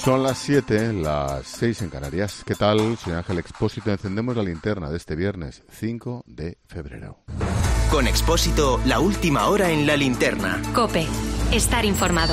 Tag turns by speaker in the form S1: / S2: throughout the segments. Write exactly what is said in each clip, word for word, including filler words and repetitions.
S1: Son las siete, las seis en Canarias. ¿Qué tal? Soy Ángel Expósito. Encendemos la linterna de este viernes cinco de febrero.
S2: Con Expósito, la última hora en la linterna.
S3: COPE. Estar informado.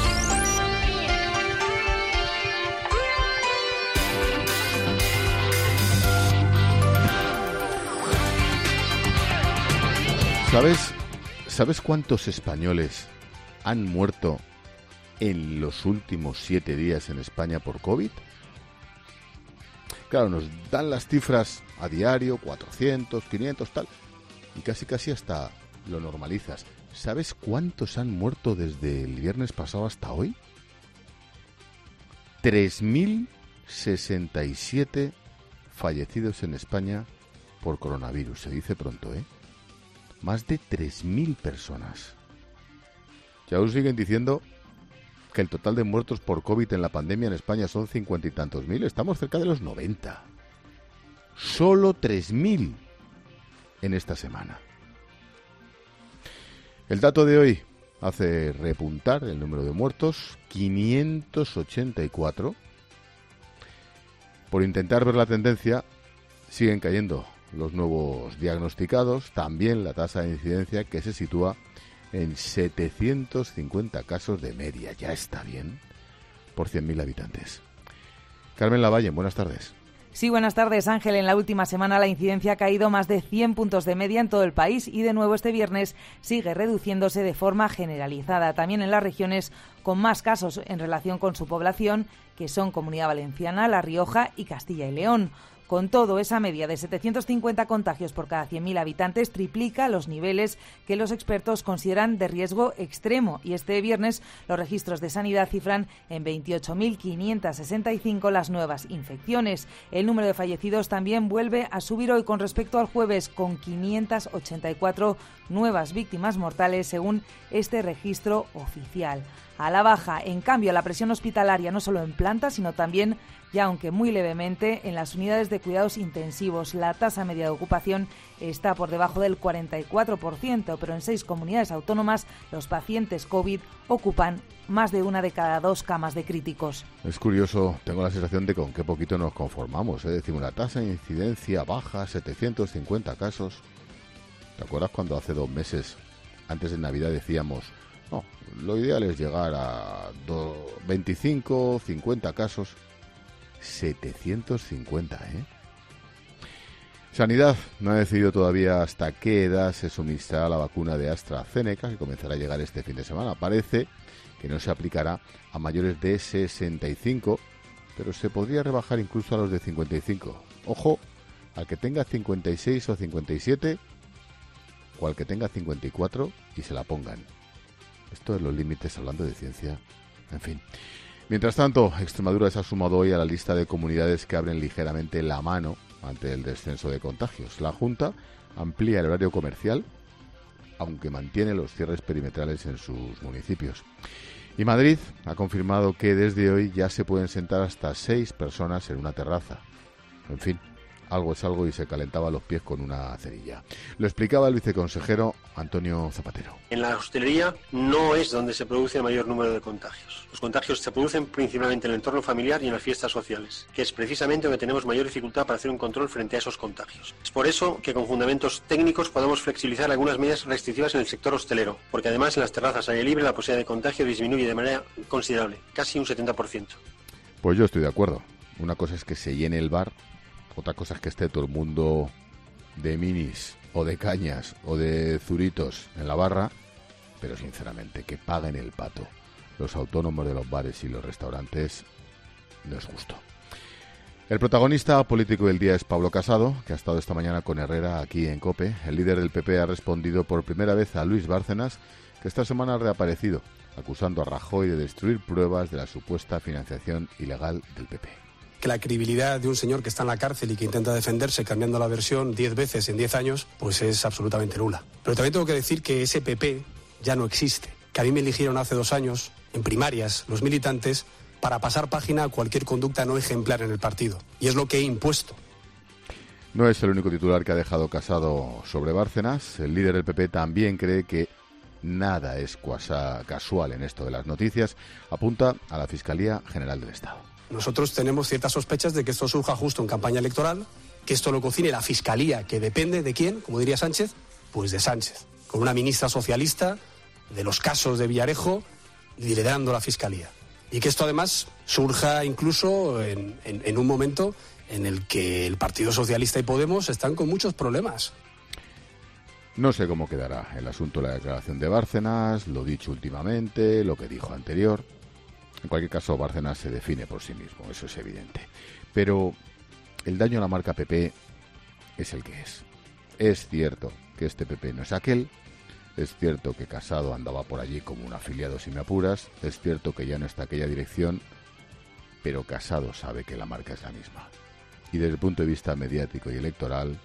S1: ¿Sabes, ¿Sabes cuántos españoles han muerto en los últimos siete días en España por COVID? Claro, nos dan las cifras a diario, cuatrocientos, quinientos, tal, y casi casi hasta lo normalizas. ¿Sabes cuántos han muerto desde el viernes pasado hasta hoy? tres mil sesenta y siete fallecidos en España por coronavirus. Se dice pronto, ¿eh? Más de tres mil personas. Ya os siguen diciendo que el total de muertos por COVID en la pandemia en España son cincuenta y tantos mil. Estamos cerca de los noventa. Solo tres mil en esta semana. El dato de hoy hace repuntar el número de muertos, quinientos ochenta y cuatro. Por intentar ver la tendencia, siguen cayendo los nuevos diagnosticados, también la tasa de incidencia, que se sitúa en setecientos cincuenta casos de media. Ya está bien por cien mil habitantes. Carmen Lavalle, buenas tardes.
S4: Sí, buenas tardes, Ángel. En la última semana la incidencia ha caído más de cien puntos de media en todo el país y de nuevo este viernes sigue reduciéndose de forma generalizada. También en las regiones con más casos en relación con su población, que son Comunidad Valenciana, La Rioja y Castilla y León. Con todo, esa media de setecientos cincuenta contagios por cada cien mil habitantes triplica los niveles que los expertos consideran de riesgo extremo. Y este viernes los registros de sanidad cifran en veintiocho mil quinientos sesenta y cinco las nuevas infecciones. El número de fallecidos también vuelve a subir hoy con respecto al jueves, con quinientas ochenta y cuatro nuevas víctimas mortales según este registro oficial. A la baja, en cambio, la presión hospitalaria no solo en planta, sino también, ya aunque muy levemente, en las unidades de cuidados intensivos. La tasa media de ocupación está por debajo del cuarenta y cuatro por ciento, pero en seis comunidades autónomas los pacientes COVID ocupan más de una de cada dos camas de críticos.
S1: Es curioso, tengo la sensación de con qué poquito nos conformamos, ¿eh? Decimos, la tasa de incidencia baja, setecientos cincuenta casos. ¿Te acuerdas cuando hace dos meses, antes de Navidad, decíamos, no, lo ideal es llegar a veinticinco, cincuenta casos? setecientos cincuenta, ¿eh? Sanidad no ha decidido todavía hasta qué edad se suministrará la vacuna de AstraZeneca, que comenzará a llegar este fin de semana. Parece que no se aplicará a mayores de sesenta y cinco, pero se podría rebajar incluso a los de cincuenta y cinco. Ojo, al que tenga cincuenta y seis o cincuenta y siete, o al que tenga cincuenta y cuatro y se la pongan. Esto es los límites, hablando de ciencia. En fin. Mientras tanto, Extremadura se ha sumado hoy a la lista de comunidades que abren ligeramente la mano ante el descenso de contagios. La Junta amplía el horario comercial, aunque mantiene los cierres perimetrales en sus municipios. Y Madrid ha confirmado que desde hoy ya se pueden sentar hasta seis personas en una terraza. En fin, algo es algo y se calentaba los pies con una cerilla. Lo explicaba el viceconsejero Antonio Zapatero.
S5: En la hostelería no es donde se produce el mayor número de contagios. Los contagios se producen principalmente en el entorno familiar y en las fiestas sociales, que es precisamente donde tenemos mayor dificultad para hacer un control frente a esos contagios. Es por eso que con fundamentos técnicos podemos flexibilizar algunas medidas restrictivas en el sector hostelero, porque además en las terrazas al aire libre la posibilidad de contagio disminuye de manera considerable, casi un setenta por ciento.
S1: Pues yo estoy de acuerdo. Una cosa es que se llene el bar, otra cosa es que esté todo el mundo de minis o de cañas o de zuritos en la barra, pero sinceramente que paguen el pato los autónomos de los bares y los restaurantes no es justo. El protagonista político del día es Pablo Casado, que ha estado esta mañana con Herrera aquí en COPE. El líder del P P ha respondido por primera vez a Luis Bárcenas, que esta semana ha reaparecido, acusando a Rajoy de destruir pruebas de la supuesta financiación ilegal del P P.
S6: Que la credibilidad de un señor que está en la cárcel y que intenta defenderse cambiando la versión diez veces en diez años, pues es absolutamente nula. Pero también tengo que decir que ese P P ya no existe. Que a mí me eligieron hace dos años, en primarias, los militantes, para pasar página a cualquier conducta no ejemplar en el partido. Y es lo que he impuesto.
S1: No es el único titular que ha dejado Casado sobre Bárcenas. El líder del P P también cree que nada es cuasa, casual en esto de las noticias, apunta a la Fiscalía General del Estado.
S6: Nosotros tenemos ciertas sospechas de que esto surja justo en campaña electoral, que esto lo cocine la Fiscalía, que depende de quién, como diría Sánchez, pues de Sánchez, con una ministra socialista de los casos de Villarejo liderando la Fiscalía. Y que esto además surja incluso en, en, en un momento en el que el Partido Socialista y Podemos están con muchos problemas.
S1: No sé cómo quedará el asunto de la declaración de Bárcenas, lo dicho últimamente, lo que dijo anterior. En cualquier caso, Bárcenas se define por sí mismo, eso es evidente. Pero el daño a la marca P P es el que es. Es cierto que este P P no es aquel, es cierto que Casado andaba por allí como un afiliado si me apuras, es cierto que ya no está aquella dirección, pero Casado sabe que la marca es la misma. Y desde el punto de vista mediático y electoral,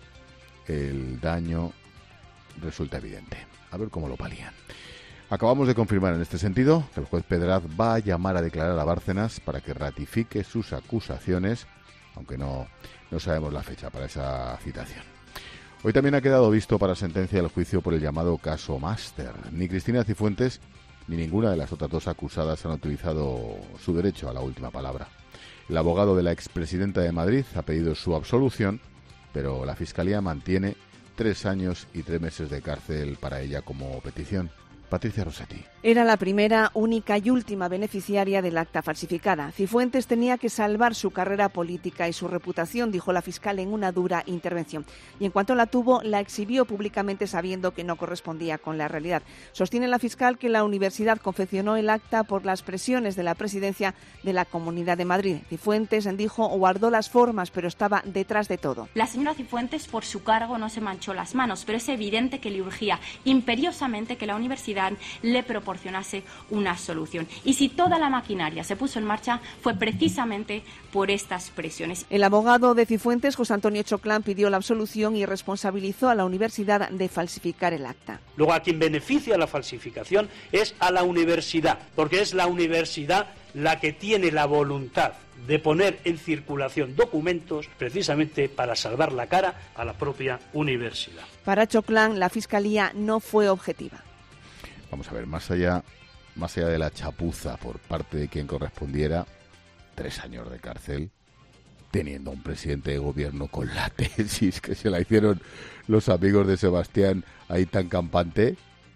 S1: el daño resulta evidente. A ver cómo lo palían. Acabamos de confirmar en este sentido que el juez Pedraz va a llamar a declarar a Bárcenas para que ratifique sus acusaciones, aunque no, no sabemos la fecha para esa citación. Hoy también ha quedado visto para sentencia el juicio por el llamado caso Máster. Ni Cristina Cifuentes ni ninguna de las otras dos acusadas han utilizado su derecho a la última palabra. El abogado de la expresidenta de Madrid ha pedido su absolución, pero la Fiscalía mantiene tres años y tres meses de cárcel para ella como petición. Patricia Rossetti.
S7: Era la primera, única y última beneficiaria del acta falsificada. Cifuentes tenía que salvar su carrera política y su reputación, dijo la fiscal en una dura intervención. Y en cuanto la tuvo, la exhibió públicamente sabiendo que no correspondía con la realidad. Sostiene la fiscal que la universidad confeccionó el acta por las presiones de la presidencia de la Comunidad de Madrid. Cifuentes dijo guardó las formas, pero estaba detrás de todo.
S8: La señora Cifuentes, por su cargo, no se manchó las manos, pero es evidente que le urgía imperiosamente que la universidad le proporcionase una solución. Y si toda la maquinaria se puso en marcha, fue precisamente por estas presiones.
S7: El abogado de Cifuentes, José Antonio Choclán, pidió la absolución y responsabilizó a la universidad de falsificar el acta.
S9: Luego, a quien beneficia la falsificación es a la universidad, porque es la universidad la que tiene la voluntad de poner en circulación documentos precisamente para salvar la cara a la propia universidad.
S7: Para Choclán, la Fiscalía no fue objetiva.
S1: Vamos a ver, más allá, más allá de la chapuza por parte de quien correspondiera, tres años de cárcel, teniendo a un presidente de gobierno con la tesis que se la hicieron los amigos de Sebastián ahí tan campante,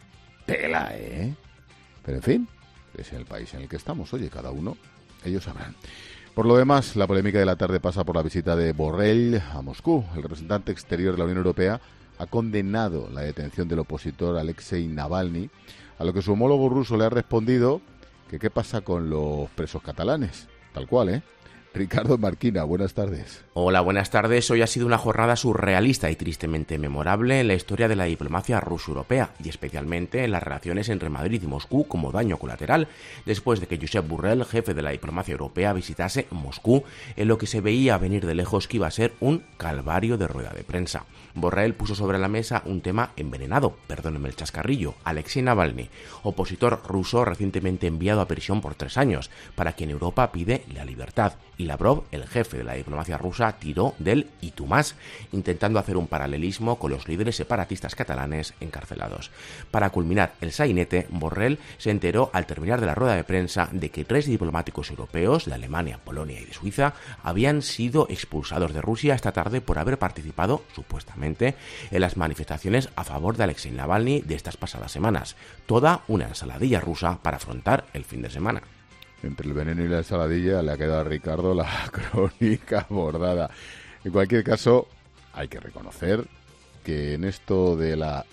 S1: tela, ¿eh? Pero en fin, es el país en el que estamos, oye, cada uno, ellos sabrán. Por lo demás, la polémica de la tarde pasa por la visita de Borrell a Moscú. El representante exterior de la Unión Europea ha condenado la detención del opositor Alexei Navalny, a lo que su homólogo ruso le ha respondido que qué pasa con los presos catalanes. Tal cual, ¿eh? Ricardo Marquina, buenas tardes.
S10: Hola, buenas tardes. Hoy ha sido una jornada surrealista y tristemente memorable en la historia de la diplomacia ruso-europea y especialmente en las relaciones entre Madrid y Moscú como daño colateral, después de que Josep Borrell, jefe de la diplomacia europea, visitase Moscú en lo que se veía venir de lejos que iba a ser un calvario de rueda de prensa. Borrell puso sobre la mesa un tema envenenado, perdónenme el chascarrillo, Alexei Navalny, opositor ruso recientemente enviado a prisión por tres años, para quien Europa pide la libertad. Y Lavrov, el jefe de la diplomacia rusa, tiró del y tú más, intentando hacer un paralelismo con los líderes separatistas catalanes encarcelados. Para culminar el sainete, Borrell se enteró al terminar de la rueda de prensa de que tres diplomáticos europeos, de Alemania, Polonia y de Suiza, habían sido expulsados de Rusia esta tarde por haber participado, supuestamente, en las manifestaciones a favor de Alexei Navalny de estas pasadas semanas. Toda una ensaladilla rusa para afrontar el fin de semana.
S1: Entre el veneno y la ensaladilla le ha quedado a Ricardo la crónica bordada. En cualquier caso, hay que reconocer que en esto de la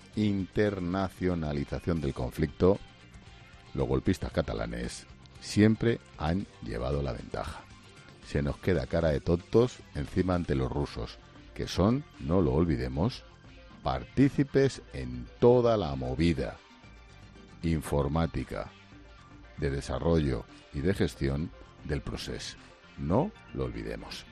S1: internacionalización del conflicto, los golpistas catalanes siempre han llevado la ventaja. Se nos queda cara de tontos encima ante los rusos, que son, no lo olvidemos, partícipes en toda la movida informática, de desarrollo y de gestión del proceso. No lo olvidemos.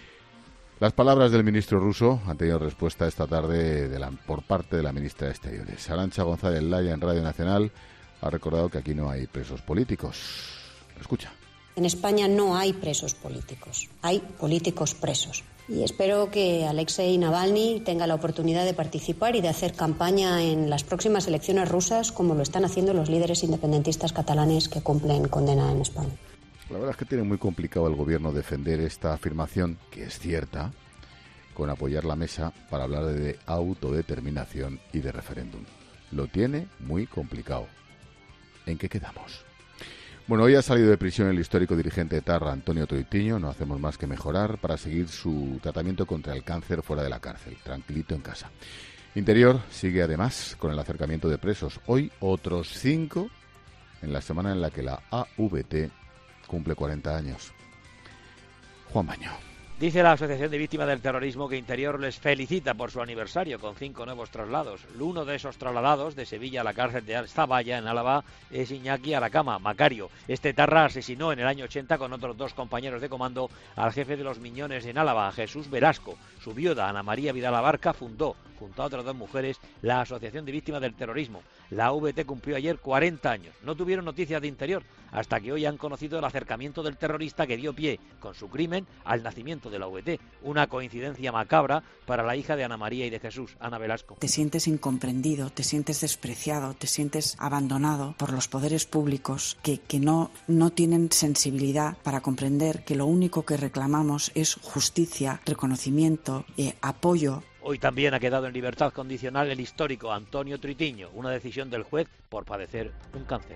S1: Las palabras del ministro ruso han tenido respuesta esta tarde de la, por parte de la ministra de Exteriores. Arantxa González Laya en Radio Nacional ha recordado que aquí no hay presos políticos. Escucha.
S11: En España no hay presos políticos, hay políticos presos. Y espero que Alexei Navalny tenga la oportunidad de participar y de hacer campaña en las próximas elecciones rusas, como lo están haciendo los líderes independentistas catalanes que cumplen condena en España.
S1: La verdad es que tiene muy complicado el gobierno defender esta afirmación, que es cierta, con apoyar la mesa para hablar de autodeterminación y de referéndum. Lo tiene muy complicado. ¿En qué quedamos? Bueno, hoy ha salido de prisión el histórico dirigente de Tarra, Antonio Troitiño. No hacemos más que mejorar para seguir su tratamiento contra el cáncer fuera de la cárcel, tranquilito en casa. Interior sigue además con el acercamiento de presos. Hoy otros cinco en la semana en la que la A V T cumple cuarenta años. Juan Baño.
S12: Dice la Asociación de Víctimas del Terrorismo que Interior les felicita por su aniversario con cinco nuevos traslados. Uno de esos trasladados de Sevilla a la cárcel de Zaballa, en Álava, es Iñaki Aracama, Macario. Este tarra asesinó en el año ochenta con otros dos compañeros de comando al jefe de los Miñones en Álava, Jesús Velasco. Su viuda, Ana María Vidal Abarca, fundó, junto a otras dos mujeres, la Asociación de Víctimas del Terrorismo. La A V T cumplió ayer cuarenta años. No tuvieron noticias de Interior hasta que hoy han conocido el acercamiento del terrorista que dio pie, con su crimen, al nacimiento de la A V T. Una coincidencia macabra para la hija de Ana María y de Jesús, Ana Velasco.
S13: Te sientes incomprendido, te sientes despreciado, te sientes abandonado por los poderes públicos que, que no, no tienen sensibilidad para comprender que lo único que reclamamos es justicia, reconocimiento, eh, apoyo.
S12: Hoy también ha quedado en libertad condicional el histórico Antonio Troitiño, una decisión del juez por padecer un cáncer.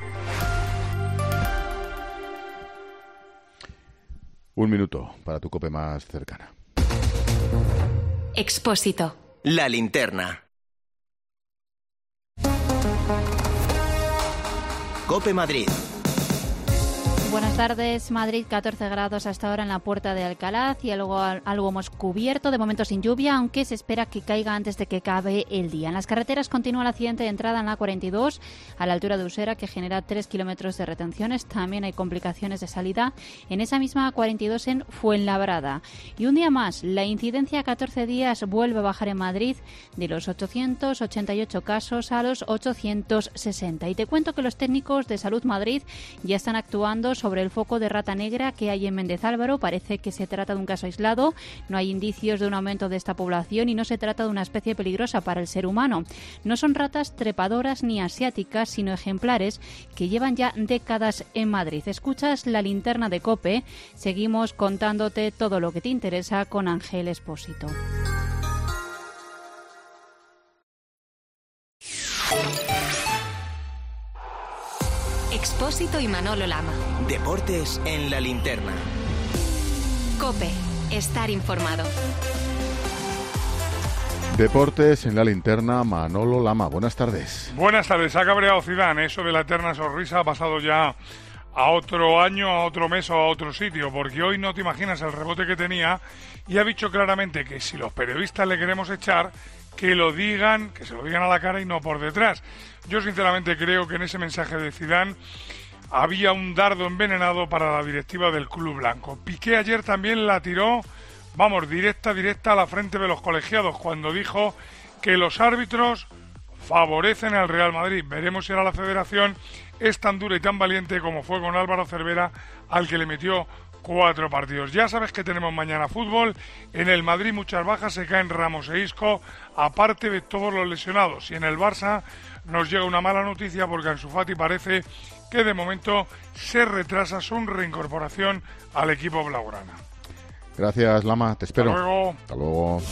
S1: Un minuto para tu COPE más cercana.
S3: Expósito.
S2: La linterna. COPE Madrid.
S14: Buenas tardes. Madrid, catorce grados hasta ahora en la Puerta de Alcalá y algo, algo hemos cubierto, de momento sin lluvia, aunque se espera que caiga antes de que acabe el día. En las carreteras continúa el accidente de entrada en la cuarenta y dos a la altura de Usera, que genera tres kilómetros de retenciones. También hay complicaciones de salida en esa misma cuarenta y dos en Fuenlabrada. Y un día más, la incidencia a catorce días vuelve a bajar en Madrid de los ochocientos ochenta y ocho casos a los ochocientos sesenta. Y te cuento que los técnicos de Salud Madrid ya están actuando sobre el foco de rata negra que hay en Méndez Álvaro. Parece que se trata de un caso aislado, no hay indicios de un aumento de esta población y no se trata de una especie peligrosa para el ser humano. No son ratas trepadoras ni asiáticas, sino ejemplares que llevan ya décadas en Madrid. Escuchas la linterna de COPE, seguimos contándote todo lo que te interesa con Ángel Expósito.
S3: Expósito y Manolo Lama.
S2: Deportes en la linterna.
S3: COPE. Estar informado.
S1: Deportes en la linterna, Manolo Lama. Buenas tardes.
S15: Buenas tardes. Ha cabreado Zidane. Eso de la eterna sonrisa ha pasado ya a otro año, a otro mes o a otro sitio, porque hoy no te imaginas el rebote que tenía y ha dicho claramente que si los periodistas le queremos echar, que lo digan, que se lo digan a la cara y no por detrás. Yo sinceramente creo que en ese mensaje de Zidane había un dardo envenenado para la directiva del club blanco. Piqué ayer también la tiró, vamos, directa, directa a la frente de los colegiados cuando dijo que los árbitros favorecen al Real Madrid. Veremos si ahora la federación es tan dura y tan valiente como fue con Álvaro Cervera, al que le metió cuatro partidos. Ya sabes que tenemos mañana fútbol. En el Madrid muchas bajas, se caen Ramos e Isco, aparte de todos los lesionados. Y en el Barça nos llega una mala noticia porque Ansu Fati parece que de momento se retrasa su reincorporación al equipo blaugrana.
S1: Gracias, Lama, te espero.
S15: Hasta luego.
S1: Hasta luego.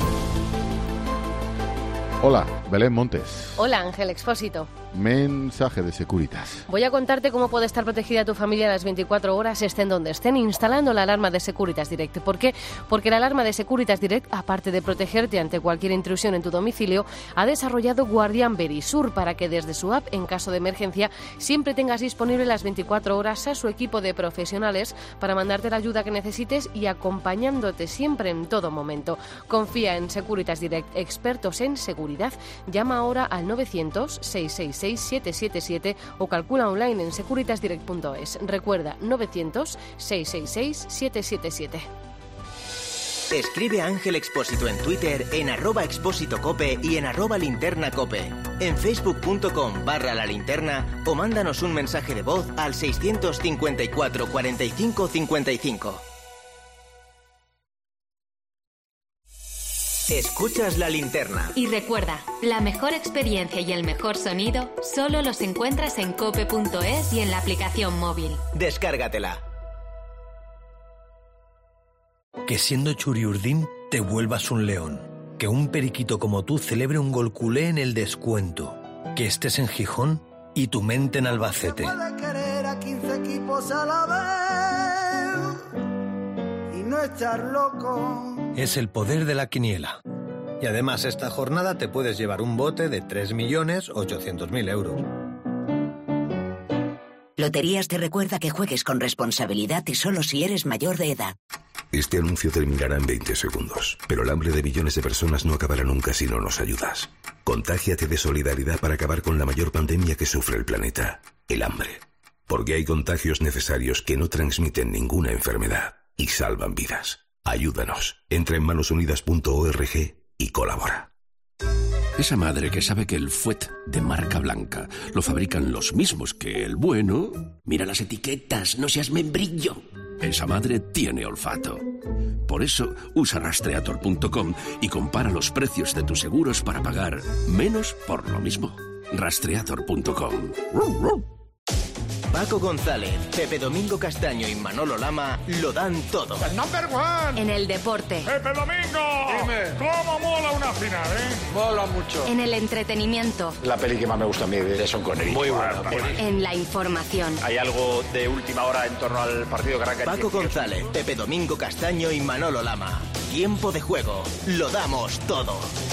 S1: Hola, Belén Montes.
S16: Hola, Ángel Expósito.
S1: Mensaje de Securitas.
S16: Voy a contarte cómo puede estar protegida tu familia las veinticuatro horas, estén donde estén, instalando la alarma de Securitas Direct. ¿Por qué? Porque la alarma de Securitas Direct, aparte de protegerte ante cualquier intrusión en tu domicilio, ha desarrollado Guardián Verisur para que desde su app, en caso de emergencia, siempre tengas disponible las veinticuatro horas a su equipo de profesionales para mandarte la ayuda que necesites y acompañándote siempre en todo momento. Confía en Securitas Direct, expertos en seguridad. Llama ahora al novecientos, seiscientos sesenta y seis, setecientos setenta y siete o calcula online en securitas direct punto es. Recuerda, novecientos, seiscientos sesenta y seis, setecientos setenta y siete.
S2: Escribe a Ángel Expósito en Twitter, en arroba expósito cope y en arroba linterna cope. En facebook.com barra la linterna o mándanos un mensaje de voz al seiscientos cincuenta y cuatro cuarenta y cinco cincuenta y cinco. Escuchas la linterna.
S3: Y recuerda, la mejor experiencia y el mejor sonido solo los encuentras en cope punto es y en la aplicación móvil.
S2: Descárgatela.
S17: Que siendo Churiurdin te vuelvas un león. Que un periquito como tú celebre un gol culé en el descuento. Que estés en Gijón y tu mente en Albacete.
S18: Puede querer a quince equipos a la vez y no estar loco.
S17: Es el poder de la quiniela. Y además esta jornada te puedes llevar un bote de tres millones ochocientos mil euros.
S19: Loterías te recuerda que juegues con responsabilidad y solo si eres mayor de edad.
S20: Este anuncio terminará en veinte segundos, pero el hambre de millones de personas no acabará nunca si no nos ayudas. Contágiate de solidaridad para acabar con la mayor pandemia que sufre el planeta, el hambre. Porque hay contagios necesarios que no transmiten ninguna enfermedad y salvan vidas. Ayúdanos. Entra en manos unidas punto org y colabora.
S21: Esa madre que sabe que el fuet de marca blanca lo fabrican los mismos que el bueno... Mira las etiquetas, no seas membrillo. Esa madre tiene olfato. Por eso usa rastreator punto com y compara los precios de tus seguros para pagar menos por lo mismo. rastreator punto com.
S2: Paco González, Pepe Domingo Castaño y Manolo Lama lo dan todo.
S15: ¡El number one!
S3: En el deporte.
S15: ¡Pepe Domingo! Dime. ¿Cómo mola una final, eh?
S22: Mola mucho.
S3: En el entretenimiento.
S22: La peli que más me gusta a mí de Son Connery. Muy buena.
S3: En la información.
S22: Hay algo de última hora en torno al partido que arranca.
S2: Paco González, Pepe Domingo Castaño y Manolo Lama. Tiempo de juego. Lo damos todo.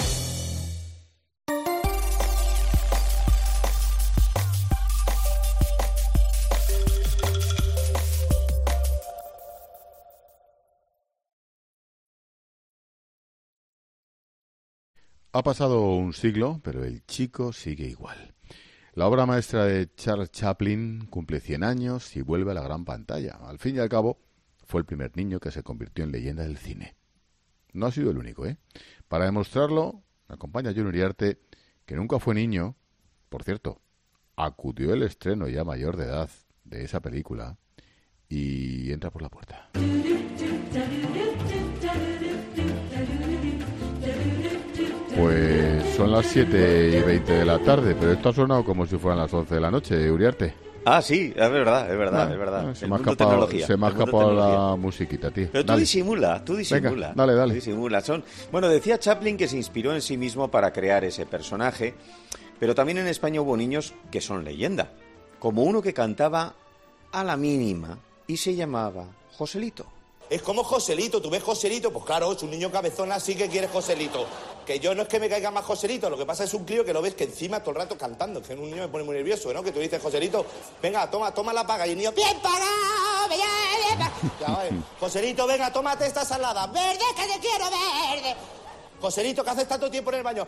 S1: Ha pasado un siglo, pero el chico sigue igual. La obra maestra de Charles Chaplin cumple cien años y vuelve a la gran pantalla. Al fin y al cabo, fue el primer niño que se convirtió en leyenda del cine. No ha sido el único, ¿eh? Para demostrarlo, me acompaña John Uriarte, que nunca fue niño. Por cierto, acudió el estreno ya mayor de edad de esa película y entra por la puerta. Pues son las siete y veinte de la tarde, pero esto ha sonado como si fueran las once de la noche, Uriarte.
S23: Ah, sí, es verdad, es verdad, ah, es verdad.
S1: Se me ha escapado, se me ha escapado la musiquita, tío.
S23: Pero tú
S1: dale.
S23: disimula, tú disimula.
S1: Venga, dale, dale.
S23: Tú disimula. Son... Bueno, decía Chaplin que se inspiró en sí mismo para crear ese personaje, pero también en España hubo niños que son leyenda, como uno que cantaba a la mínima y se llamaba Joselito.
S24: Es como Joselito, ¿tú ves Joselito? Pues claro, es un niño cabezón así que quiere Joselito. Que yo no es que me caiga más Joselito, lo que pasa es un crío que lo ves que encima todo el rato cantando, que un niño me pone muy nervioso, ¿no? Que tú dices, Joselito, venga, toma, toma la paga, y el niño, bien pagado, bien, bien pagado. Ya, vale. Joselito, venga, tómate esta salada, verde, que te quiero verde. Joselito, que haces tanto tiempo en el baño.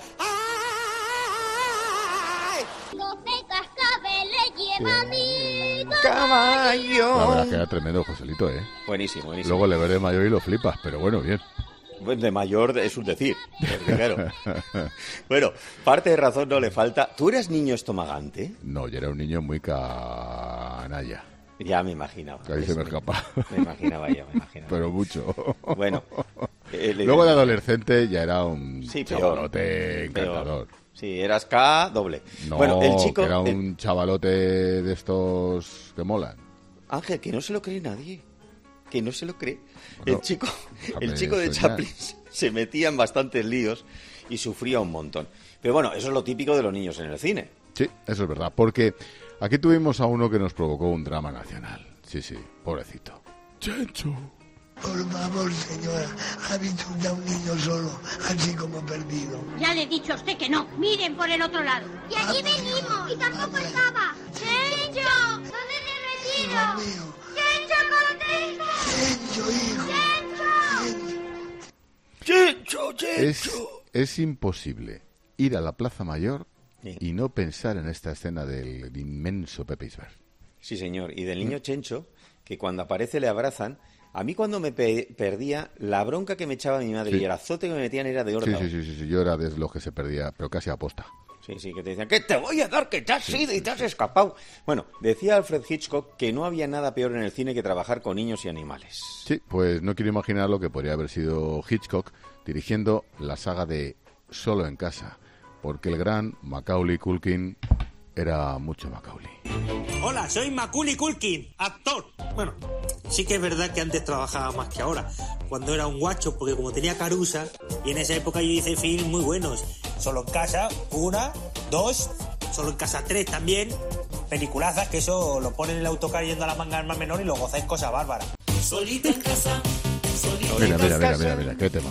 S24: ¡Ay!
S25: No te cascabel le lleva mi
S23: caballo.
S1: La verdad es que era tremendo Joselito, ¿eh?
S23: Buenísimo, buenísimo.
S1: Luego le veré mayor y lo flipas, pero bueno, bien.
S23: Pues de mayor es un decir, porque claro. Bueno, parte de razón no le falta. ¿Tú eras niño estomagante?
S1: No, yo era un niño muy canalla.
S23: Ya me imaginaba.
S1: Que ahí se me escapa.
S23: Me imaginaba ya, me imaginaba.
S1: Pero mucho.
S23: Bueno.
S1: El, Luego de adolescente ya era un
S23: sí,
S1: chavalote encantador.
S23: Peor. Sí, eras K doble.
S1: No,
S23: bueno, el chico,
S1: que era un
S23: el...
S1: chavalote de estos que molan.
S23: Ángel, que no se lo cree nadie. Que no se lo cree.
S1: Bueno,
S23: el chico, el chico de Chaplin se metía en bastantes líos y sufría un montón. Pero bueno, eso es lo típico de los niños en el cine.
S1: Sí, eso es verdad. Porque aquí tuvimos a uno que nos provocó un drama nacional. Sí, sí, pobrecito. Chencho.
S18: Por favor, señora, ha visto a un niño solo, así como perdido.
S25: Ya le he dicho a usted que no. Miren por el otro lado. Y allí venimos. Y tampoco estaba. ¡Chencho! ¿Dónde te retiro? ¡Chencho, contigo!
S18: ¡Chencho, hijo!
S23: ¡Chencho! ¡Chencho, Chencho!
S1: Es, es imposible ir a la Plaza Mayor sí. y no pensar en esta escena del inmenso Pepe Isbert.
S23: Sí, señor. Y del niño Chencho, que cuando aparece le abrazan, A mí cuando me pe perdía, la bronca que me echaba mi madre
S1: Sí.
S23: y el azote que me metían era de hórdago.
S1: Sí, sí, sí, sí, yo era de los que se perdía, pero casi aposta.
S23: Sí, sí, que te decían, que te voy a dar, que te has ido y te has escapado. Bueno, decía Alfred Hitchcock que no había nada peor en el cine que trabajar con niños y animales.
S1: Sí, pues no quiero imaginar lo que podría haber sido Hitchcock dirigiendo la saga de Solo en casa, porque el gran Macaulay Culkin era mucho Macaulay.
S4: Hola, soy Macaulay Culkin, actor. Bueno, sí que es verdad que antes trabajaba más que ahora, cuando era un guacho, porque como tenía carusa, y en esa época yo hice films muy buenos. Solo en casa, una, dos, Solo en casa tres también, peliculazas, que eso lo ponen en el autocar yendo a la manga más menor y lo gozáis cosa bárbara. Solito en casa, solito
S1: Mira,
S23: en
S1: mira, mira,
S23: casa.
S1: mira, mira, qué tema.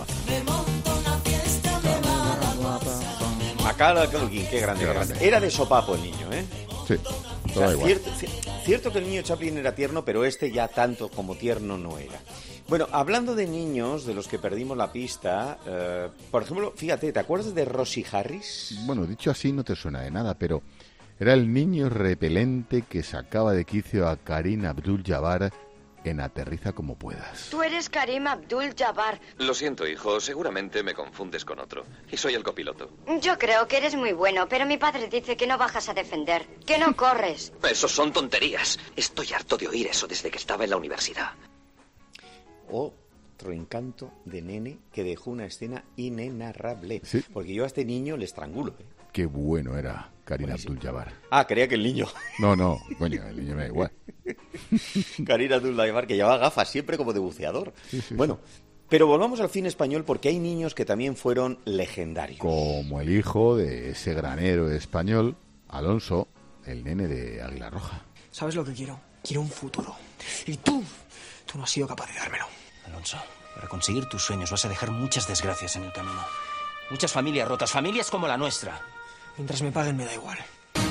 S23: Macaulay Culkin, qué grande,
S1: Qué
S23: qué grande.
S1: grande.
S23: Era de sopapo el niño, ¿eh?
S1: Sí,
S23: O
S1: todo
S23: sea,
S1: igual.
S23: cierto, ci- cierto que el niño Chaplin era tierno, pero este ya tanto como tierno no era. Bueno, hablando de niños, de los que perdimos la pista, eh, por ejemplo, fíjate, ¿te acuerdas de Rosie Harris?
S1: Bueno, dicho así no te suena de nada, pero era el niño repelente que sacaba de quicio a Karim Abdul-Jabbar en Aterriza como puedas.
S5: Tú eres Karim Abdul-Jabbar.
S6: Lo siento, hijo, seguramente me confundes con otro. Y soy el copiloto.
S5: Yo creo que eres muy bueno, pero mi padre dice que no bajas a defender, que no corres.
S6: Eso son tonterías. Estoy harto de oír eso desde que estaba en la universidad.
S23: Otro encanto de nene que dejó una escena inenarrable.
S1: Sí.
S23: Porque yo a este niño le estrangulo, ¿eh?
S1: Qué bueno era Karim
S23: Buenísimo.
S1: Abdul-Jabbar.
S23: Ah, creía que el niño.
S1: No, no, coño, el niño me da igual.
S23: Karim Abdul-Jabbar, que llevaba gafas siempre como de buceador.
S1: Sí, sí,
S23: bueno, pero volvamos al cine español porque hay niños que también fueron legendarios.
S1: Como el hijo de ese gran héroe español, Alonso, el nene de Águila Roja.
S8: ¿Sabes lo que quiero? Quiero un futuro. Y tú, tú no has sido capaz de dármelo.
S9: Alonso, para conseguir tus sueños vas a dejar muchas desgracias en el camino. Muchas familias rotas, familias como la nuestra.
S8: Mientras me paguen me da igual.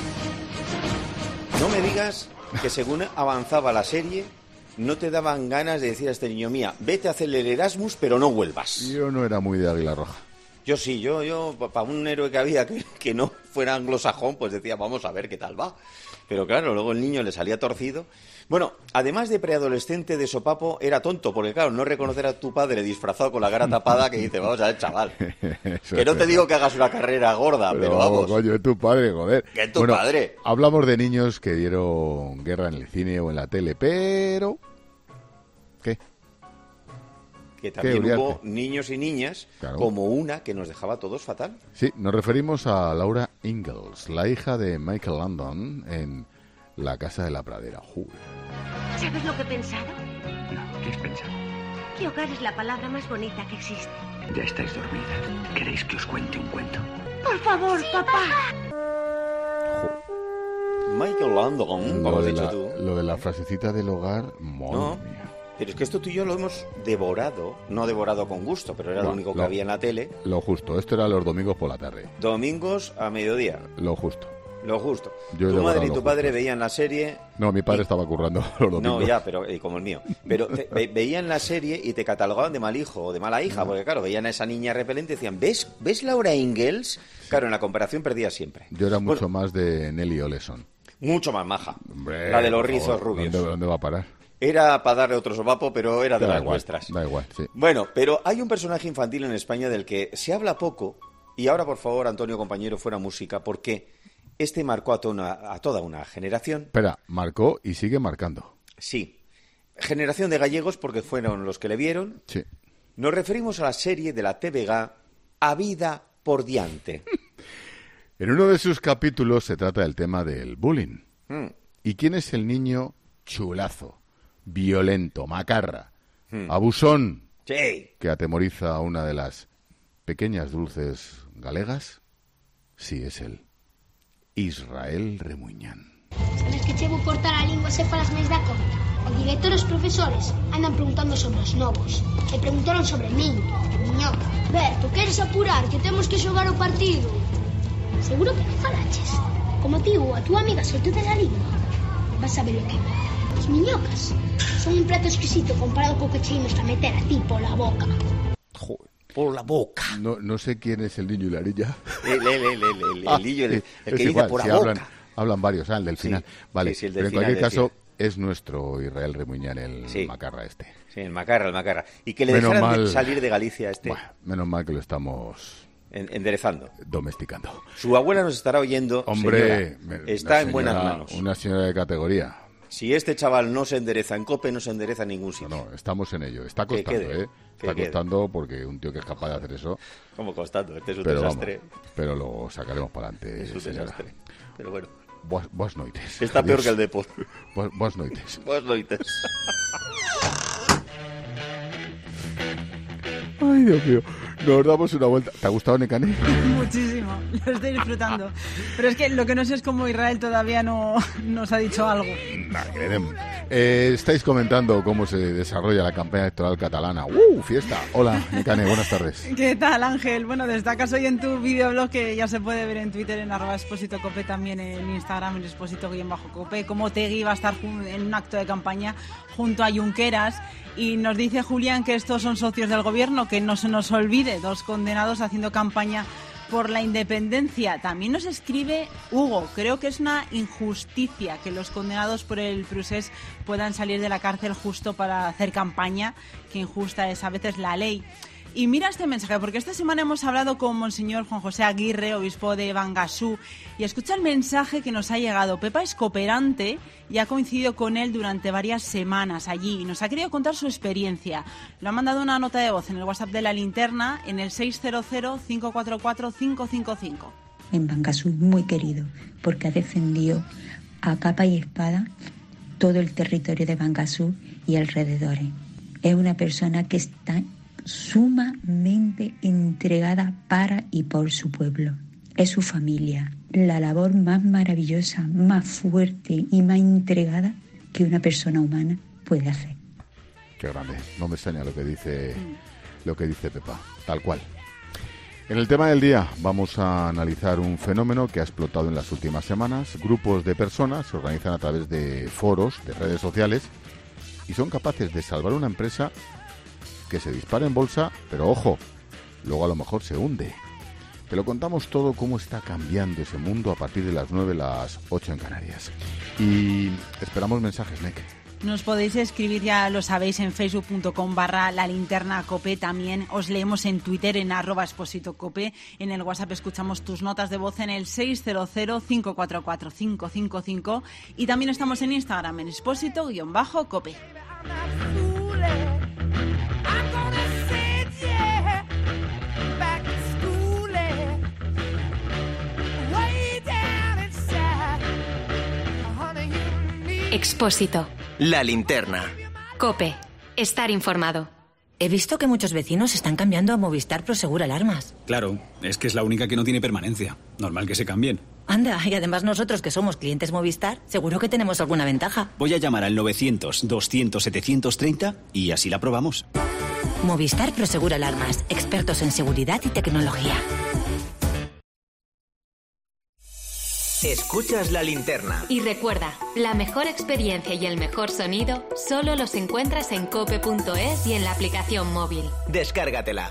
S23: No me digas que según avanzaba la serie, no te daban ganas de decir a este niño, mía, vete a hacer el Erasmus, pero no vuelvas.
S1: Yo no era muy de Águila Roja.
S23: Yo sí, yo, yo, para un héroe que había que, que no fuera anglosajón, pues decía, vamos a ver qué tal va. Pero claro, luego el niño le salía torcido. Bueno, además de preadolescente de sopapo, era tonto, porque claro, no reconocer a tu padre disfrazado con la cara tapada, que dice, vamos a ver, chaval,
S1: Eso
S23: que no
S1: es
S23: te
S1: verdad.
S23: digo que hagas una carrera gorda, pero,
S1: Pero
S23: vamos.
S1: coño, es tu padre, joder.
S23: Que es tu
S1: Bueno,
S23: padre.
S1: Hablamos de niños que dieron guerra en el cine o en la tele, pero... ¿Qué?
S23: Que también
S1: Uriarte?
S23: hubo niños y niñas,
S1: Claro.
S23: como una que nos dejaba a todos fatal.
S1: Sí, nos referimos a Laura Ingalls, la hija de Michael Landon en La Casa de la Pradera. Joder.
S25: ¿Sabes lo que he pensado?
S21: No, ¿qué has pensado?
S25: Que hogar es la palabra más bonita que existe.
S21: Ya estáis dormida. ¿Queréis que os cuente un cuento?
S25: Por favor, papá.
S23: Michael Landon, como
S1: Lo
S23: has
S1: de,
S23: dicho
S1: la,
S23: tú.
S1: lo de la frasecita del hogar, madre
S23: No,
S1: mía.
S23: pero es que esto tú y yo lo hemos devorado, no devorado con gusto, pero era
S1: No,
S23: lo único que
S1: lo-
S23: había en la tele.
S1: Lo justo, esto era los domingos por la tarde.
S23: Domingos a mediodía,
S1: Lo justo.
S23: lo justo.
S1: Yo he
S23: tu
S1: devorado
S23: madre y
S1: lo
S23: tu
S1: justo.
S23: padre veían la serie.
S1: No, mi padre estaba currando los domingos.
S23: No, ya, pero eh, como el mío. Pero te- ve- veían la serie y te catalogaban de mal hijo o de mala hija, porque claro, veían a esa niña repelente y decían, ¿ves, ¿ves Laura Ingalls? Claro, en la comparación perdía siempre.
S1: Yo era mucho
S23: Bueno,
S1: más de Nelly Oleson.
S23: mucho más maja.
S1: Hombre,
S23: la de los
S1: por
S23: rizos
S1: favor,
S23: rubios.
S1: ¿Dónde, dónde va a parar?
S23: Era para darle otro sopapo, pero era de
S1: Da
S23: las
S1: igual,
S23: nuestras.
S1: da igual, sí.
S23: Bueno, pero hay un personaje infantil en España del que se habla poco, y ahora, por favor, Antonio, compañero, fuera música, porque este marcó a, toda- a toda una generación.
S1: Espera, marcó y sigue marcando.
S23: Sí, generación de gallegos, porque fueron los que le vieron.
S1: Sí.
S23: Nos referimos a la serie de la T V G, A Vida por Diante.
S1: En uno de sus capítulos se trata del tema del bullying.
S23: Mm.
S1: ¿Y quién es el niño chulazo, violento, macarra,
S23: Hmm.
S1: abusón,
S23: Sí.
S1: que atemoriza a una de las pequeñas dulces galegas? Sí, es él. Israel Remuñán.
S25: Sabes que chevo cortar a lingua se falas máis da conta? O director e os profesores andan preguntando sobre os novos. E preguntaron sobre min, miñoca. Berto, queres apurar que temos que xogar o partido? Seguro que non falaches. Como ti ou a túa amiga soltou de la lingua. Vas a ver o que é. Os miñocas son un prato exquisito comparado co que che imos a meter a ti pola boca.
S1: Joder.
S23: Por la boca.
S1: No, no sé quién es el niño y la niña.
S23: El, el, el, el, el, el,
S1: Ah,
S23: niño, el,
S1: sí,
S23: el
S1: es
S23: que dice
S1: igual,
S23: por
S1: si
S23: la
S1: hablan,
S23: boca.
S1: hablan varios, ah, el del
S23: Sí,
S1: final. Vale,
S23: sí, sí, el del
S1: pero en
S23: final
S1: cualquier caso,
S23: decía.
S1: es nuestro Israel Remuñán, el
S23: sí.
S1: macarra este.
S23: Sí, el macarra, el macarra. Y que le
S1: menos
S23: dejaran
S1: mal,
S23: de salir de Galicia este.
S1: Bueno, menos mal que lo estamos...
S23: En, enderezando.
S1: Domesticando.
S23: Su abuela nos estará oyendo.
S1: Hombre,
S23: señora, está
S1: señora,
S23: en buenas manos.
S1: Una señora de categoría.
S23: Si este chaval no se endereza en COPE, no se endereza en ningún sitio.
S1: No, no, estamos en ello. Está costando,
S23: quede,
S1: ¿eh? Está costando porque un tío que es capaz de hacer eso...
S23: ¿Cómo costando? Este es un
S1: pero
S23: desastre.
S1: Vamos, pero lo sacaremos para adelante,
S23: Es un
S1: señora.
S23: desastre. Pero bueno.
S1: Buenas, buenas noites.
S23: Está
S1: Adiós.
S23: peor que el Depor.
S1: Bu buenas noites.
S23: Buenas noites.
S1: Ay, Dios mío. Nos damos una vuelta. ¿Te ha gustado, Nekane?
S7: Muchísimo, lo estoy disfrutando. Pero es que lo que no sé es cómo Israel todavía no nos ha dicho algo.
S1: Nah, eh, estáis comentando cómo se desarrolla la campaña electoral catalana. ¡Uh, fiesta! Hola, Nekane, buenas tardes.
S7: ¿Qué tal, Ángel? Bueno, destacas hoy en tu videoblog, que ya se puede ver en Twitter, en arroba Expósito Cope, también en Instagram, en Expósito-Cope, cómo Tegui va a estar en un acto de campaña junto a Junqueras. Y nos dice Julián que estos son socios del gobierno, que no se nos olvide, dos condenados haciendo campaña por la independencia. También nos escribe Hugo, creo que es una injusticia que los condenados por el procés puedan salir de la cárcel justo para hacer campaña, que injusta es a veces la ley. Y mira este mensaje, porque esta semana hemos hablado con Monseñor Juan José Aguirre, obispo de Bangasú, y escucha el mensaje que nos ha llegado. Pepa es cooperante y ha coincidido con él durante varias semanas allí y nos ha querido contar su experiencia. Lo ha mandado una nota de voz en el WhatsApp de La Linterna en el seis cero cero, cinco cuatro cuatro, cinco cinco cinco.
S10: En Bangasú, muy querido, porque ha defendido a capa y espada todo el territorio de Bangasú y alrededores. Es una persona que está sumamente entregada para y por su pueblo. Es su familia, la labor más maravillosa, más fuerte y más entregada que una persona humana puede hacer.
S1: Qué grande, no me extraña lo que dice, lo que dice Pepa, tal cual. En el tema del día vamos a analizar un fenómeno que ha explotado en las últimas semanas. Grupos de personas se organizan a través de foros, de redes sociales, y son capaces de salvar una empresa que se dispara en bolsa, pero ojo, luego a lo mejor se hunde. Te lo contamos todo, cómo está cambiando ese mundo a partir de las nueve, las ocho en Canarias. Y esperamos mensajes, Nek.
S7: Nos podéis escribir, ya lo sabéis, en facebook.com barra la linterna cope. También os leemos en Twitter en arroba Expósito Cope. En el WhatsApp escuchamos tus notas de voz en el seis cero cero, cinco cuatro cuatro, cinco cinco cinco. Y también estamos en Instagram en Expósito-Cope.
S3: Expósito.
S2: La Linterna.
S3: Cope. Estar informado.
S11: He visto que muchos vecinos están cambiando a Movistar Prosegur Alarmas.
S12: Claro, es que es la única que no tiene permanencia. Normal que se cambien.
S11: Anda, y además nosotros que somos clientes Movistar, seguro que tenemos alguna ventaja.
S12: Voy a llamar al novecientos, doscientos, setecientos treinta y así la probamos.
S11: Movistar Prosegur Alarmas, expertos en seguridad y tecnología.
S2: Escuchas La Linterna.
S3: Y recuerda, la mejor experiencia y el mejor sonido solo los encuentras en cope punto es y en la aplicación móvil.
S2: Descárgatela.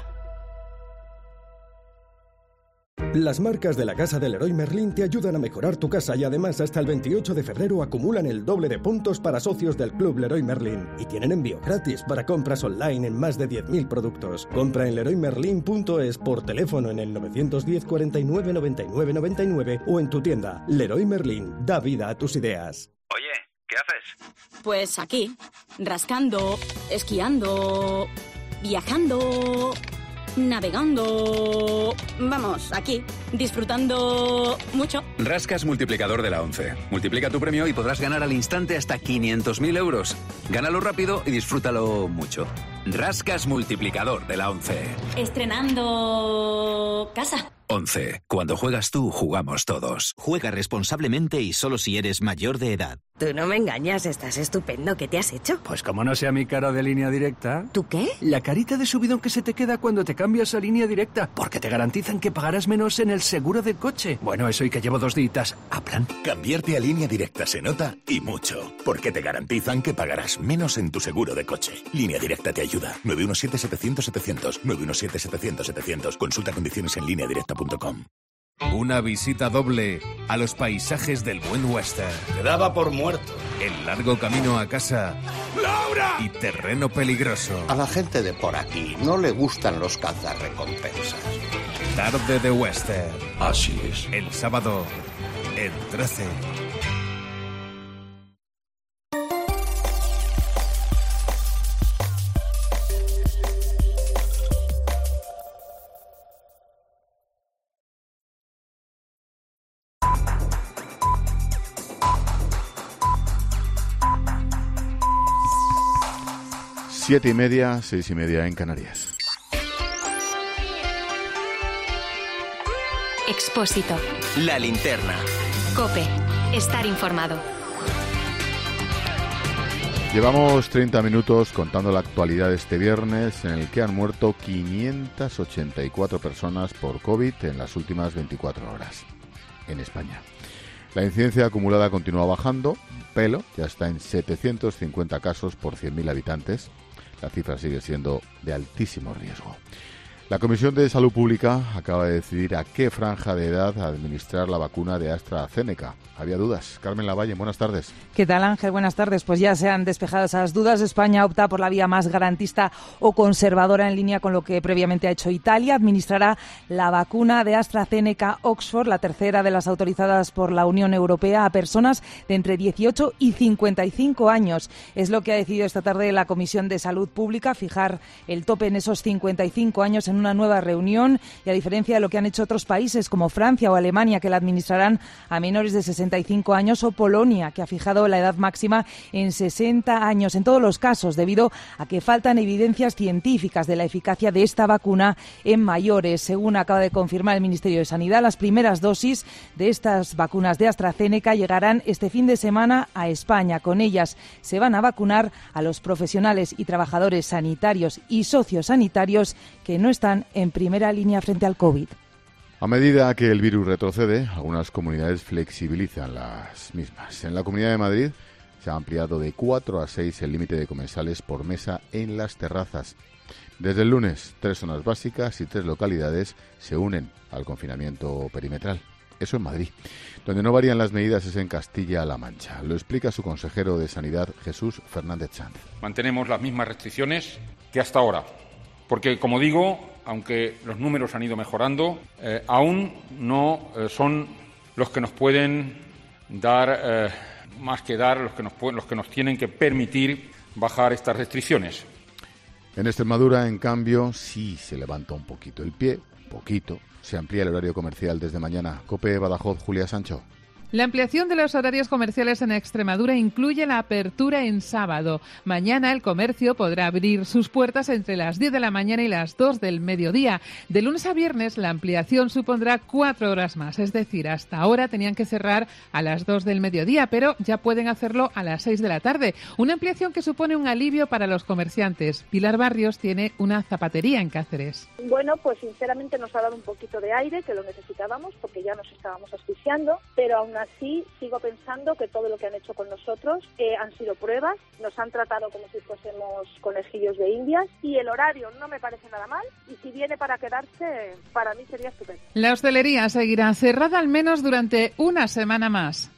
S13: Las marcas de la Casa del Leroy Merlin te ayudan a mejorar tu casa y además hasta el veintiocho de febrero acumulan el doble de puntos para socios del Club Leroy Merlin y tienen envío gratis para compras online en más de diez mil productos. Compra en leroy merlin punto es por teléfono en el novecientos diez, cuarenta y nueve, noventa y nueve, noventa y nueve o en tu tienda. Leroy Merlin, da vida a tus ideas.
S22: Oye, ¿qué haces?
S26: Pues aquí, rascando, esquiando, viajando, navegando. Vamos, aquí, disfrutando mucho.
S22: Rascas multiplicador de la ONCE. Multiplica tu premio y podrás ganar al instante hasta quinientos mil euros. Gánalo rápido y disfrútalo mucho. Rascas multiplicador de la ONCE.
S26: Estrenando casa.
S22: ONCE. Cuando juegas tú, jugamos todos.
S27: Juega responsablemente y solo si eres mayor de edad.
S28: Tú no me engañas, estás estupendo. ¿Qué te has hecho?
S29: Pues como no sea mi cara de Línea Directa.
S28: ¿Tú qué?
S29: La carita de subidón que se te queda cuando te cambias a Línea Directa. Porque te garantizan que pagarás menos en el seguro del coche. Bueno, eso y que llevo dos días a plan.
S30: Cambiarte a Línea Directa se nota y mucho. Porque te garantizan que pagarás menos en tu seguro de coche. Línea Directa te ayuda. nueve uno siete, setecientos, setecientos. nueve uno siete, setecientos, setecientos. Consulta condiciones en línea directa punto com.
S31: Una visita doble a los paisajes del buen western.
S32: Te daba por muerto.
S4: el largo camino a casa ¡Laura! Y terreno peligroso.
S5: A la gente de por aquí no le gustan los cazarrecompensas.
S4: Tarde de western.
S5: Así es.
S4: El sábado, en trece.
S1: Siete y media, seis y media en Canarias.
S3: Expósito.
S2: La linterna.
S3: COPE. Estar informado.
S1: Llevamos treinta minutos contando la actualidad de este viernes, en el que han muerto quinientas ochenta y cuatro personas por COVID en las últimas veinticuatro horas en España. La incidencia acumulada continúa bajando, un pelo, ya está en setecientos cincuenta casos por cien mil habitantes. La cifra sigue siendo de altísimo riesgo. La Comisión de Salud Pública acaba de decidir a qué franja de edad administrar la vacuna de AstraZeneca. Había dudas. Carmen Lavalle, buenas tardes.
S14: ¿Qué tal, Ángel? Buenas tardes. Pues ya se han despejado esas dudas. España opta por la vía más garantista o conservadora, en línea con lo que previamente ha hecho Italia. Administrará la vacuna de AstraZeneca Oxford, la tercera de las autorizadas por la Unión Europea, a personas de entre dieciocho y cincuenta y cinco años. Es lo que ha decidido esta tarde la Comisión de Salud Pública, fijar el tope en esos cincuenta y cinco años en una nueva reunión, y a diferencia de lo que han hecho otros países como Francia o Alemania, que la administrarán a menores de sesenta y cinco años, o Polonia, que ha fijado la edad máxima en sesenta años, en todos los casos debido a que faltan evidencias científicas de la eficacia de esta vacuna en mayores. Según acaba de confirmar el Ministerio de Sanidad, las primeras dosis de estas vacunas de AstraZeneca llegarán este fin de semana a España. Con ellas se van a vacunar a los profesionales y trabajadores sanitarios y sociosanitarios que no están en primera línea frente al COVID.
S1: A medida que el virus retrocede, algunas comunidades flexibilizan las mismas. En la Comunidad de Madrid se ha ampliado de cuatro a seis el límite de comensales por mesa en las terrazas. Desde el lunes, tres zonas básicas y tres localidades se unen al confinamiento perimetral. Eso en Madrid. Donde no varían las medidas es en Castilla-La Mancha. Lo explica su consejero de Sanidad, Jesús Fernández Sanz.
S15: Mantenemos las mismas restricciones que hasta ahora. Porque, como digo, aunque los números han ido mejorando, eh, aún no eh, son los que nos pueden dar, eh, más que dar, los que, nos, los que nos tienen que permitir bajar estas restricciones.
S1: En Extremadura, en cambio, sí se levanta un poquito el pie, poquito. Se amplía el horario comercial desde mañana. COPE Badajoz, Julia Sancho.
S16: La ampliación de los horarios comerciales en Extremadura incluye la apertura en sábado. Mañana el comercio podrá abrir sus puertas entre las diez de la mañana y las dos del mediodía. De lunes a viernes la ampliación supondrá cuatro horas más, es decir, hasta ahora tenían que cerrar a las dos del mediodía, pero ya pueden hacerlo a las seis de la tarde. Una ampliación que supone un alivio para los comerciantes. Pilar Barrios tiene una zapatería en Cáceres.
S17: Bueno, pues sinceramente nos ha dado un poquito de aire, que lo necesitábamos porque ya nos estábamos asfixiando, pero aún así sigo pensando que todo lo que han hecho con nosotros eh, han sido pruebas, nos han tratado como si fuésemos conejillos de indias, y el horario no me parece nada mal, y si viene para quedarse, para mí sería estupendo.
S16: La hostelería seguirá cerrada al menos durante una semana más.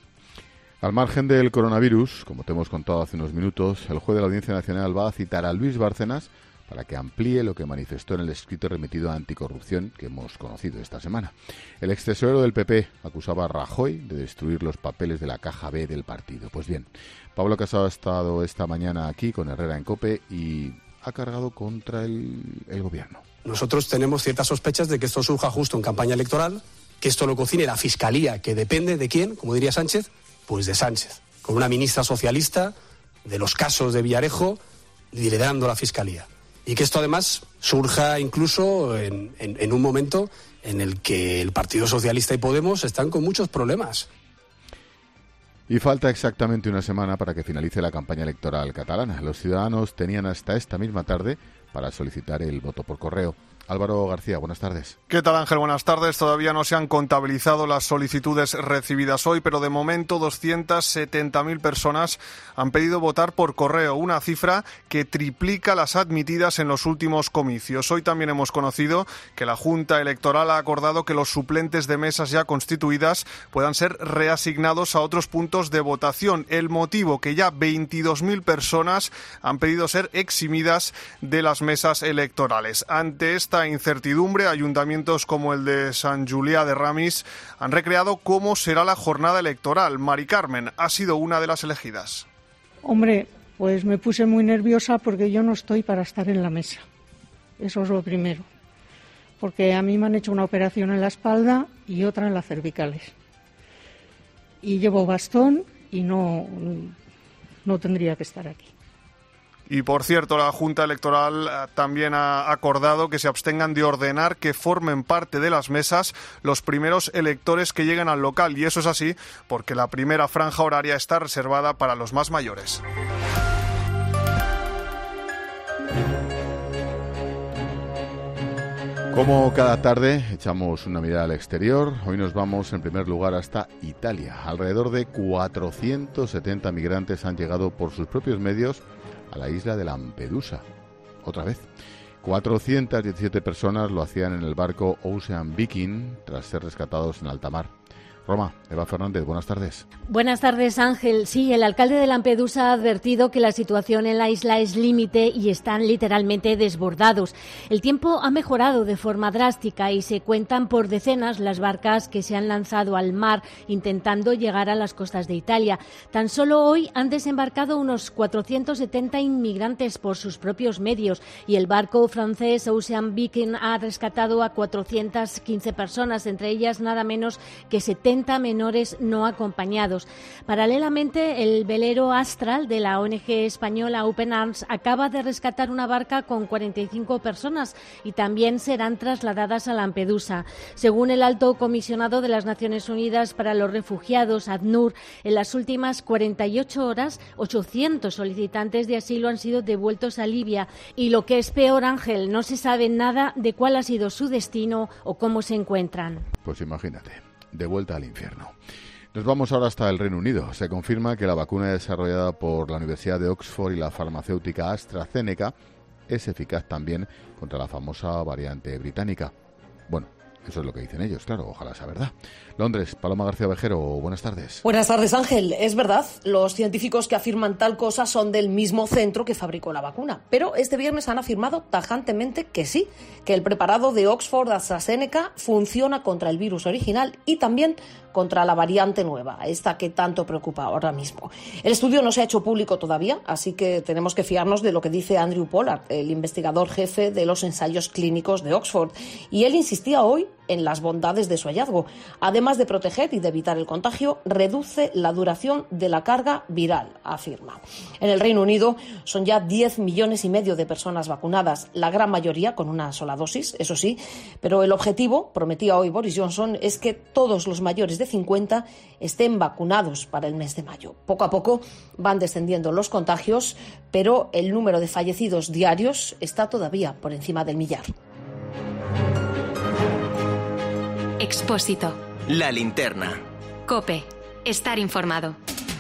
S1: Al margen del coronavirus, como te hemos contado hace unos minutos, el juez de la Audiencia Nacional va a citar a Luis Bárcenas para que amplíe lo que manifestó en el escrito remitido a Anticorrupción que hemos conocido esta semana. El extesorero del P P acusaba a Rajoy de destruir los papeles de la caja B del partido. Pues bien, Pablo Casado ha estado esta mañana aquí con Herrera en COPE y ha cargado contra el, el gobierno.
S18: Nosotros tenemos ciertas sospechas de que esto surja justo en campaña electoral, que esto lo cocine la Fiscalía, que depende de quién, como diría Sánchez, pues de Sánchez, con una ministra socialista de los casos de Villarejo liderando la Fiscalía. Y que esto además surja incluso en, en, en un momento en el que el Partido Socialista y Podemos están con muchos problemas.
S1: Y falta exactamente una semana para que finalice la campaña electoral catalana. Los ciudadanos tenían hasta esta misma tarde para solicitar el voto por correo. Álvaro García, buenas tardes.
S6: ¿Qué tal, Ángel? Buenas tardes. Todavía no se han contabilizado las solicitudes recibidas hoy, pero de momento doscientas setenta mil personas han pedido votar por correo, una cifra que triplica las admitidas en los últimos comicios. Hoy también hemos conocido que la Junta Electoral ha acordado que los suplentes de mesas ya constituidas puedan ser reasignados a otros puntos de votación. El motivo, que ya veintidós mil personas han pedido ser eximidas de las mesas electorales. Ante esta incertidumbre, ayuntamientos como el de Sant Julià de Ramis han recreado cómo será la jornada electoral. Mari Carmen ha sido una de las elegidas.
S8: Hombre, pues me puse muy nerviosa porque yo no estoy para estar en la mesa. Eso es lo primero. Porque a mí me han hecho una operación en la espalda y otra en las cervicales. Y llevo bastón y no, no tendría que estar aquí.
S6: Y, por cierto, la Junta Electoral también ha acordado que se abstengan de ordenar que formen parte de las mesas los primeros electores que lleguen al local. Y eso es así porque la primera franja horaria está reservada para los más mayores.
S1: Como cada tarde, echamos una mirada al exterior. Hoy nos vamos en primer lugar hasta Italia. Alrededor de cuatrocientos setenta migrantes han llegado por sus propios medios a la isla de Lampedusa. Otra vez. cuatrocientas diecisiete personas lo hacían en el barco Ocean Viking tras ser rescatados en alta mar. Roma, Eva Fernández, buenas tardes.
S9: Buenas tardes, Ángel. Sí, el alcalde de Lampedusa ha advertido que la situación en la isla es límite y están literalmente desbordados. El tiempo ha mejorado de forma drástica y se cuentan por decenas las barcas que se han lanzado al mar intentando llegar a las costas de Italia. Tan solo hoy han desembarcado unos cuatrocientos setenta inmigrantes por sus propios medios y el barco francés Ocean Viking ha rescatado a cuatrocientas quince personas, entre ellas nada menos que setenta menores no acompañados. Paralelamente, el velero Astral de la O N G española Open Arms acaba de rescatar una barca con cuarenta y cinco personas y también serán trasladadas a Lampedusa. Según el alto comisionado de las Naciones Unidas para los Refugiados, ACNUR, en las últimas cuarenta y ocho horas, ochocientos solicitantes de asilo han sido devueltos a Libia y, lo que es peor, Ángel, no se sabe nada de cuál ha sido su destino o cómo se encuentran.
S1: Pues imagínate. De vuelta al infierno. Nos vamos ahora hasta el Reino Unido. Se confirma que la vacuna desarrollada por la Universidad de Oxford y la farmacéutica AstraZeneca es eficaz también contra la famosa variante británica. Bueno, eso es lo que dicen ellos, claro, ojalá sea verdad. Londres, Paloma García Vejero, buenas tardes.
S10: Buenas tardes, Ángel. Es verdad, los científicos que afirman tal cosa son del mismo centro que fabricó la vacuna, pero este viernes han afirmado tajantemente que sí, que el preparado de Oxford AstraZeneca funciona contra el virus original y también contra la variante nueva, esta que tanto preocupa ahora mismo. El estudio no se ha hecho público todavía, así que tenemos que fiarnos de lo que dice Andrew Pollard, el investigador jefe de los ensayos clínicos de Oxford, y él insistía hoy en las bondades de su hallazgo. Además de proteger y de evitar el contagio, reduce la duración de la carga viral, afirma. En el Reino Unido son ya diez millones y medio de personas vacunadas, la gran mayoría con una sola dosis, eso sí, pero el objetivo, prometía hoy Boris Johnson, es que todos los mayores de cincuenta estén vacunados para el mes de mayo. Poco a poco van descendiendo los contagios, pero el número de fallecidos diarios está todavía por encima del millar.
S3: Expósito.
S2: La linterna.
S3: COPE. Estar informado.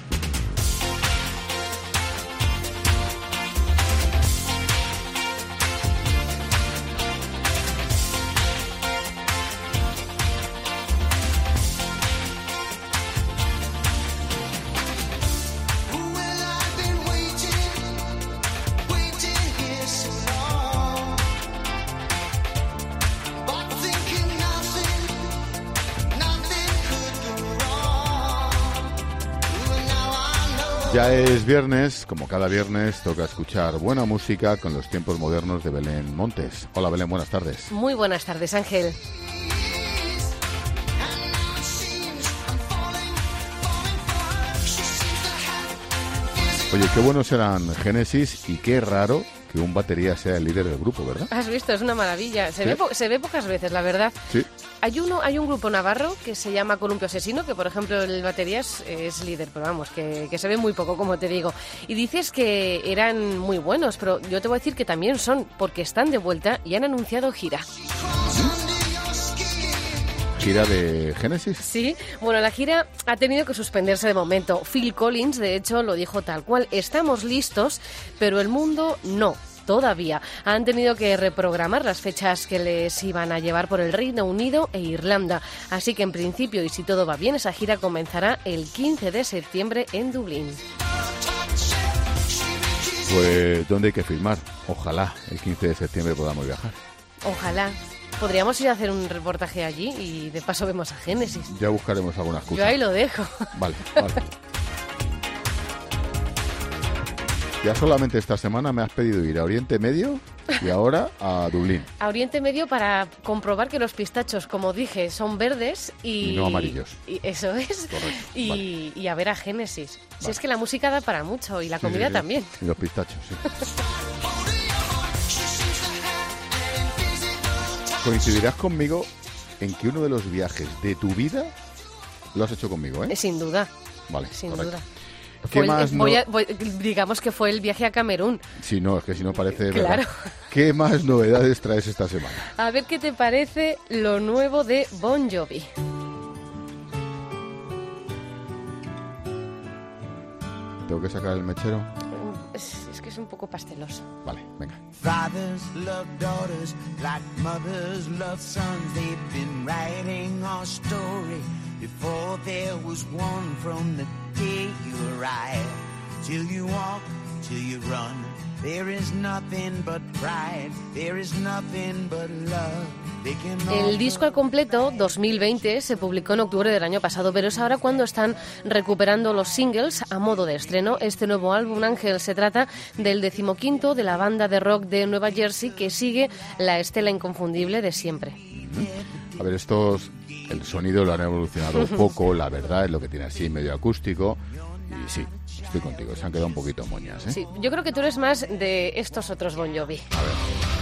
S1: Ya es viernes, como cada viernes toca escuchar buena música con los tiempos modernos de Belén Montes. Hola Belén, buenas tardes.
S28: Muy buenas tardes, Ángel.
S1: Oye, qué buenos eran Génesis y qué raro que un batería sea el líder del grupo, ¿verdad?
S28: Has visto, es una maravilla. Se,
S1: ¿Sí?
S28: ve, po- se ve pocas veces, la verdad.
S1: Sí.
S7: hay uno, hay un grupo navarro que se llama Columpio Asesino, que por ejemplo el batería es, es líder, pero vamos, que, que se ve muy poco, como te digo. Y dices que eran muy buenos, pero yo te voy a decir que también son, porque están de vuelta y han anunciado gira.
S1: ¿Gira de Génesis?
S7: Sí, bueno, la gira ha tenido que suspenderse de momento. Phil Collins, de hecho, lo dijo tal cual: estamos listos, pero el mundo no. Todavía han tenido que reprogramar las fechas que les iban a llevar por el Reino Unido e Irlanda. Así que en principio, y si todo va bien, esa gira comenzará el quince de septiembre en Dublín.
S1: Pues, ¿dónde hay que filmar? Ojalá el quince de septiembre podamos viajar.
S7: Ojalá. Podríamos ir a hacer un reportaje allí y de paso vemos a Génesis.
S1: Ya buscaremos algunas cosas.
S7: Yo ahí lo dejo.
S1: Vale, vale. Ya solamente esta semana me has pedido ir a Oriente Medio y ahora a Dublín.
S7: A Oriente Medio para comprobar que los pistachos, como dije, son verdes y...
S1: Y no amarillos.
S7: Y eso es.
S1: Correcto.
S7: Y,
S1: Vale.
S7: y a ver a Génesis.
S1: Vale.
S7: Si es que la música da para mucho y la
S1: Sí,
S7: comida
S1: sí, sí.
S7: también.
S1: Y los pistachos, sí. Coincidirás conmigo en que uno de los viajes de tu vida lo has hecho conmigo, ¿eh?
S7: Sin duda.
S1: Vale,
S7: Sin
S1: correcto.
S7: duda.
S1: ¿Qué
S7: Fue el-
S1: más no...
S7: voy a- voy- digamos que fue el viaje a Camerún.
S1: Sí, no, es que si no parece
S7: Claro.
S1: verdad. ¿Qué más novedades traes esta semana?
S7: A ver qué te parece lo nuevo de Bon Jovi.
S1: ¿Tengo que sacar el mechero?
S7: Es, es que es un poco pasteloso.
S1: Vale, venga.
S11: Fathers love daughters like mothers love sons. They've been writing our story before there was one, from the day you arrive till you walk, till you run. There is nothing but pride, there is nothing but love. They can
S7: El disco al completo, dos mil veinte, se publicó en octubre del año pasado, pero es ahora cuando están recuperando los singles a modo de estreno. Este nuevo álbum, Ángel, se trata del decimoquinto de la banda de rock de Nueva Jersey que sigue la estela inconfundible de siempre.
S1: A ver, estos, el sonido lo han evolucionado un poco, la verdad, es lo que tiene así, medio acústico. Y sí, estoy contigo, se han quedado un poquito moñas, ¿eh?
S7: Sí, yo creo que tú eres más de estos otros Bon Jovi.
S1: A ver.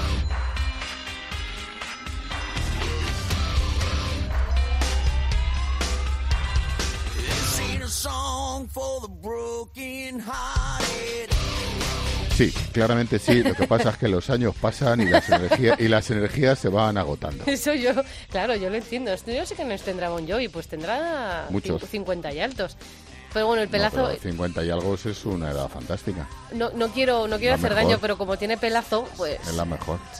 S11: This ain't a song for the broken-hearted.
S1: Sí, claramente sí. Lo que pasa es que los años pasan y las energías, y las energías se van agotando.
S7: Eso yo, claro, yo lo entiendo. Esto yo sé que no tendrá Bon Jovi, pues tendrá
S1: Muchos.
S7: cin- cincuenta y altos. Pero bueno, el pelazo...
S1: No, pero cincuenta y algo es una edad fantástica.
S7: No, no quiero, no quiero
S1: La
S7: hacer
S1: mejor.
S7: daño, pero como tiene pelazo, pues...
S1: Es la mejor.
S7: Sí.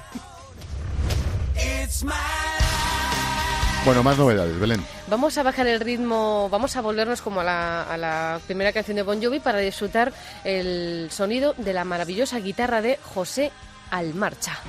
S11: It's my
S1: Bueno, más novedades, Belén.
S7: Vamos a bajar el ritmo, vamos a volvernos como a la, a la primera canción de Bon Jovi para disfrutar el sonido de la maravillosa guitarra de José Almarcha.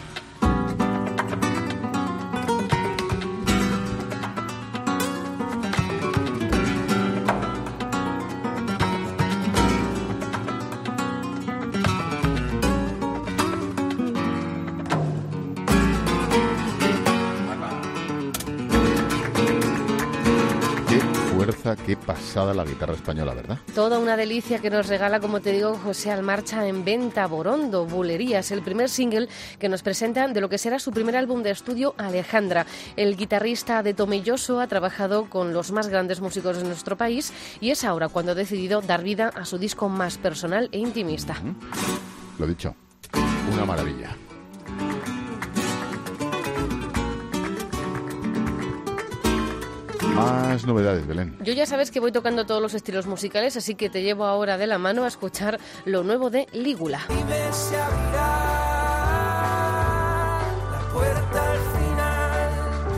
S1: Qué fuerza, qué pasada la guitarra española, ¿verdad?
S7: Toda una delicia que nos regala, como te digo, José Almarcha en Venta Borondo, Bulerías, el primer single que nos presenta de lo que será su primer álbum de estudio, Alejandra. El guitarrista de Tomelloso ha trabajado con los más grandes músicos de nuestro país y es ahora cuando ha decidido dar vida a su disco más personal e intimista.
S1: Lo dicho, una maravilla. Más novedades, Belén.
S7: Yo ya sabes que voy tocando todos los estilos musicales, así que te llevo ahora de la mano a escuchar lo nuevo de Lígula.
S11: se abrirá la puerta al final.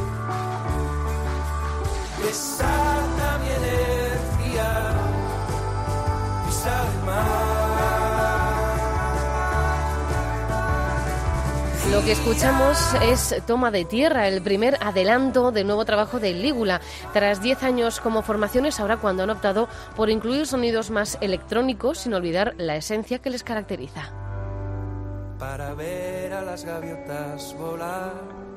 S11: Desata mi energía y sabe más.
S7: Lo que escuchamos es Toma de Tierra, el primer adelanto del nuevo trabajo de Lígula. Tras diez años como formaciones, ahora cuando han optado por incluir sonidos más electrónicos sin olvidar la esencia que les caracteriza.
S11: Para ver a las gaviotas volar,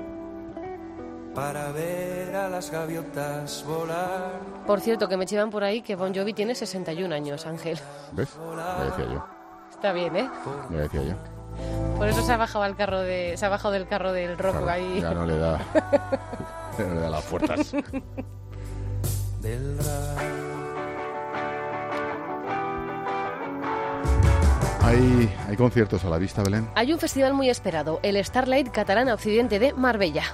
S11: para ver a las gaviotas volar.
S7: Por cierto, que me chivan por ahí que Bon Jovi tiene sesenta y un años, Ángel.
S1: ¿Ves? Ya decía yo.
S7: Está bien, ¿eh?
S1: Ya decía yo.
S7: Por eso se ha bajado al carro de, se ha bajado del carro del rock
S1: Claro,
S7: ahí.
S1: ya no le da. de las fuerzas.
S11: Del
S1: Hay, hay conciertos a la vista, Belén.
S7: Hay un festival muy esperado, el Starlight Catalana Occidente de Marbella.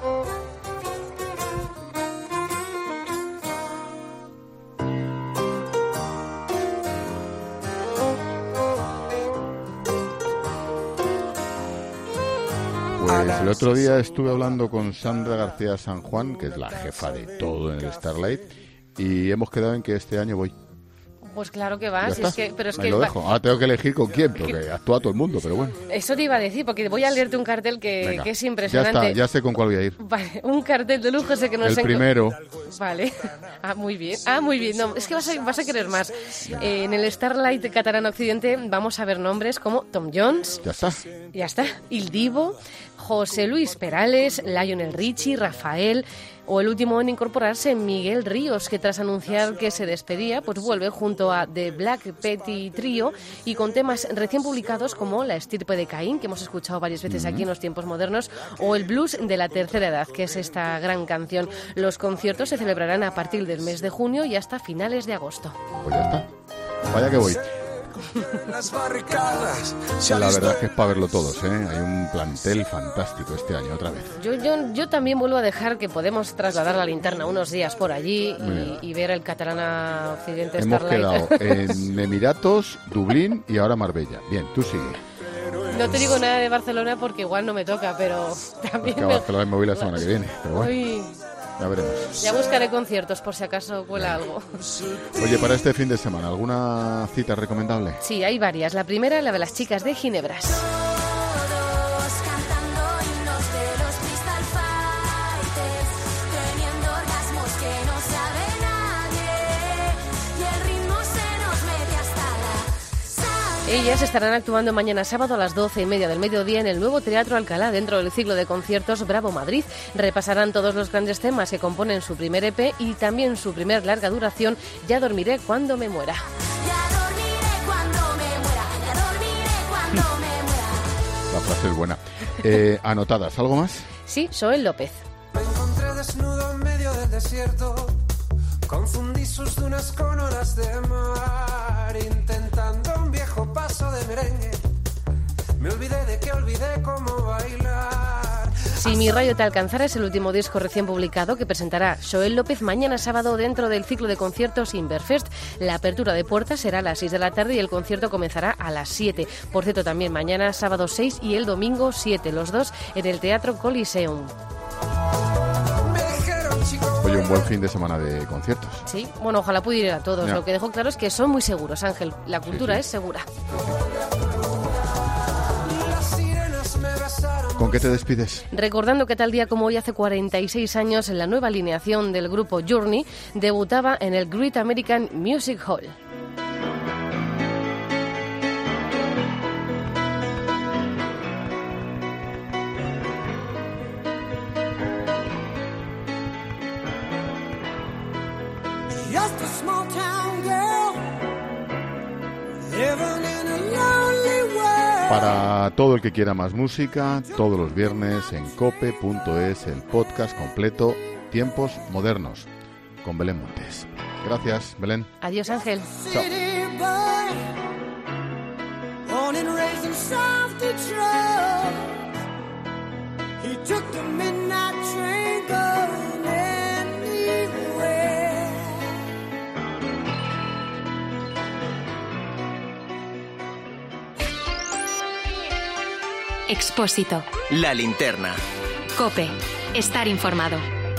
S1: Pues el otro día estuve hablando con Sandra García San Juan, que es la jefa de todo en el Starlight, y hemos quedado en que este año voy.
S7: Pues claro que vas,
S1: Ya
S7: es que, pero es
S1: Ahí
S7: que
S1: lo
S7: va-
S1: dejo. Ahora tengo que elegir con quién, porque actúa todo el mundo, pero bueno.
S7: eso te iba a decir, porque voy a leerte un cartel que,
S1: Venga,
S7: que es
S1: ya
S7: impresionante.
S1: está, ya sé con cuál voy a ir.
S7: Vale, un cartel de lujo ese que nos
S1: El
S7: enco-
S1: primero.
S7: Vale. Ah, muy bien. Ah, muy bien. No, es que vas a, vas a querer más. Eh, en el Starlight Catalán Occidente vamos a ver nombres como Tom Jones.
S1: Ya está.
S7: Ya está. Il Divo, José Luis Perales, Lionel Richie, Rafael, o el último en incorporarse, Miguel Ríos, que tras anunciar que se despedía, pues vuelve junto a The Black Petty Trio y con temas recién publicados como La estirpe de Caín, que hemos escuchado varias veces aquí en los tiempos modernos, o el Blues de la tercera edad, que es esta gran canción. Los conciertos se celebrarán a partir del mes de junio y hasta finales de agosto.
S1: Pues ya está. Vaya que voy.
S11: Las barricadas.
S1: La verdad es que es para verlo todos, ¿eh? Hay un plantel fantástico este año, otra vez.
S7: Yo, yo, yo también vuelvo a dejar que podemos trasladar la linterna unos días por allí
S1: Muy bien.
S7: y, y ver el Catalana Occidente
S1: Hemos
S7: Starlight.
S1: quedado en Emiratos, Dublín y ahora Marbella. Bien, tú sigue.
S7: No te digo nada de Barcelona porque igual no me toca, pero también
S1: Que a
S7: me...
S1: Barcelona me voy la semana que viene, pero bueno,
S7: Uy,
S1: ya veremos.
S7: ya buscaré conciertos por si acaso cuela algo.
S1: Oye, para este fin de semana, ¿alguna cita recomendable?
S7: Sí, hay varias. La primera, la de las chicas de Ginebras.
S12: Todos cantando himnos de los Crystal Fighters, teniendo orgasmos que no sabe nadie, y el ritmo se nos mete hasta la sangre.
S7: Ellas estarán actuando mañana sábado a las doce y media del mediodía en el nuevo Teatro Alcalá dentro del ciclo de conciertos Bravo Madrid. Repasarán todos los grandes temas que componen su primer E P y también su primer larga duración, Ya dormiré cuando me muera.
S12: Ya dormiré cuando me muera, ya dormiré cuando me muera.
S1: La frase es buena. Eh, anotadas, ¿algo más?
S7: Sí, Joel López.
S11: Me encontré desnudo en medio del desierto. Confundí sus dunas con olas de mar, intentando un viejo paso de merengue. Me olvidé de que olvidé cómo bailar.
S7: Si mi rayo te alcanzara es el último disco recién publicado que presentará Joel López mañana sábado dentro del ciclo de conciertos Inverfest. La apertura de puertas será a las seis de la tarde y el concierto comenzará a las siete. Por cierto, también mañana sábado seis y el domingo siete, los dos en el Teatro Coliseum.
S1: Oye, un buen fin de semana de conciertos.
S7: Sí, bueno, ojalá pudiera ir a todos.
S1: Ya.
S7: Lo que dejo claro es que son muy seguros, Ángel. La cultura es segura.
S11: Las sirenas me besaron.
S1: ¿Con qué te despides?
S7: Recordando que tal día como hoy, hace cuarenta y seis años, en la nueva alineación del grupo Journey, debutaba en el Great American Music Hall.
S11: Just a small town girl living in a lonely world.
S1: Para todo el que quiera más música, todos los viernes en cope punto es, el podcast completo Tiempos Modernos, con Belén Montes. Gracias, Belén.
S7: Adiós, Ángel.
S1: Chao.
S11: City boy, born and raised in South Detroit. He took the midnight train going anywhere.
S3: Expósito.
S2: La linterna.
S3: Cope. Estar informado.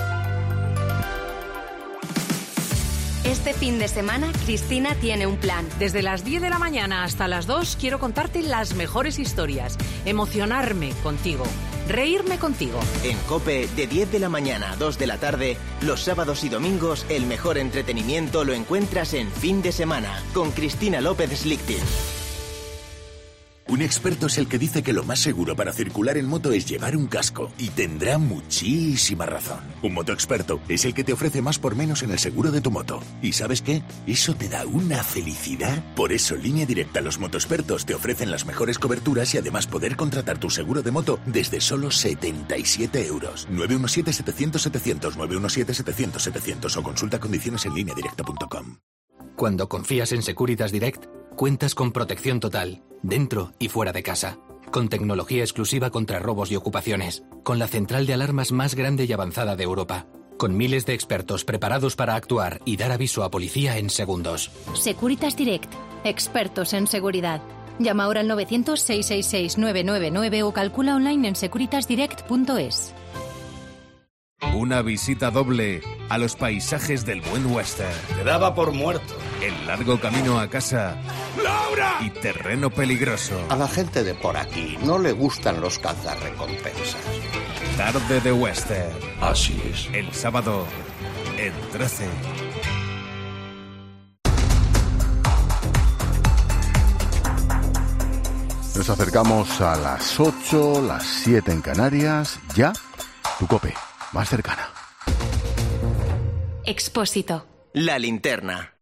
S3: Este fin de semana, Cristina tiene un plan.
S13: Desde las diez de la mañana hasta las dos quiero contarte las mejores historias, emocionarme contigo, reírme contigo.
S2: En COPE, de diez de la mañana a dos de la tarde, los sábados y domingos, el mejor entretenimiento lo encuentras en Fin de Semana, con Cristina López Slichting.
S30: Un experto es el que dice que lo más seguro para circular en moto es llevar un casco. Y tendrá muchísima razón. Un motoexperto es el que te ofrece más por menos en el seguro de tu moto. ¿Y sabes qué? Eso te da una felicidad. Por eso, Línea Directa, los motoexpertos te ofrecen las mejores coberturas y además poder contratar tu seguro de moto desde solo setenta y siete euros. nueve uno siete, setecientos, setecientos, nueve uno siete, setecientos, setecientos o consulta condiciones en línea directa punto com.
S19: Cuando confías en Securitas Direct, cuentas con protección total, dentro y fuera de casa. Con tecnología exclusiva contra robos y ocupaciones. Con la central de alarmas más grande y avanzada de Europa. Con miles de expertos preparados para actuar y dar aviso a policía en segundos.
S20: Securitas Direct. Expertos en seguridad. Llama ahora al novecientos, seiscientos sesenta y seis, novecientos noventa y nueve o calcula online en securitas direct punto es.
S4: Una visita doble a los paisajes del buen western.
S5: Te daba por muerto.
S4: El largo camino a casa. ¡Laura! Y terreno peligroso.
S5: A la gente de por aquí no le gustan los cazarrecompensas.
S4: Tarde de western.
S5: Así es.
S4: El sábado en trece.
S1: Nos acercamos a las ocho, las siete en Canarias. Ya, tu COPE más cercana.
S3: Expósito.
S2: La linterna.